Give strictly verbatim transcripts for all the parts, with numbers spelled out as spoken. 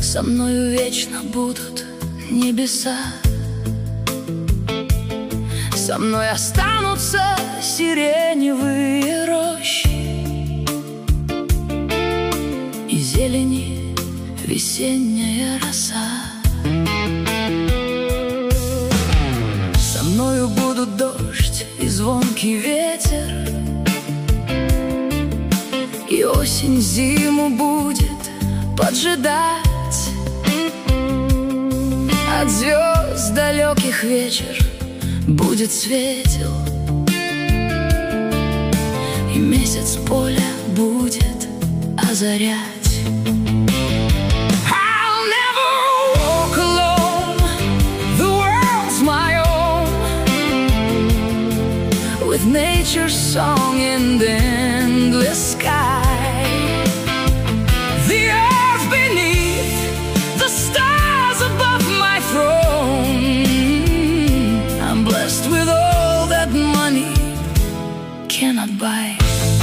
Со мною вечно будут небеса, со мной останутся сиреневые рощи и зелени весенняя роса. Со мною будут дождь и звонкий ветер, и осень зиму будет поджидать. От звезд далеких вечер будет светел, и месяц поля будет озарять. I'll never walk alone, the world's my own, with nature's song in the endless sky. The earth beneath, the stars above my throne. I'm blessed with all that money cannot buy.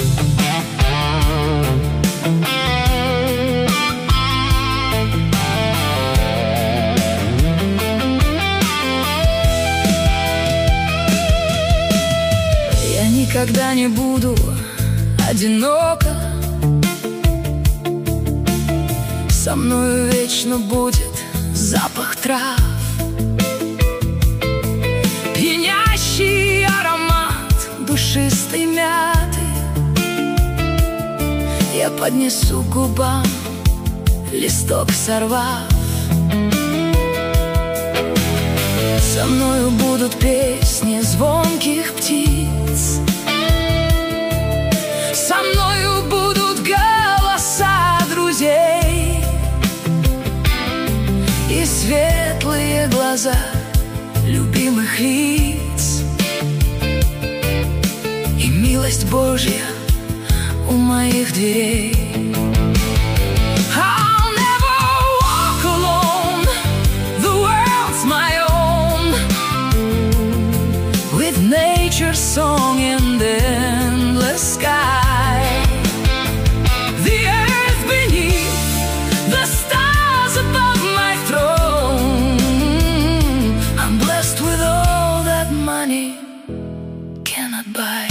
Я никогда не буду одинока, со мною вечно будет запах трав, пьянящий аромат душистой мяты. Я поднесу к губам листок сорвав. Со мною будут песни звонких птиц, со мною будут голоса друзей и светлые глаза любимых лиц, и милость Божья у моих дверей. I'll never walk alone, the world's my own, with nature's song in the endless sky. The earth beneath, the stars above my throne. I'm blessed with all that money cannot buy.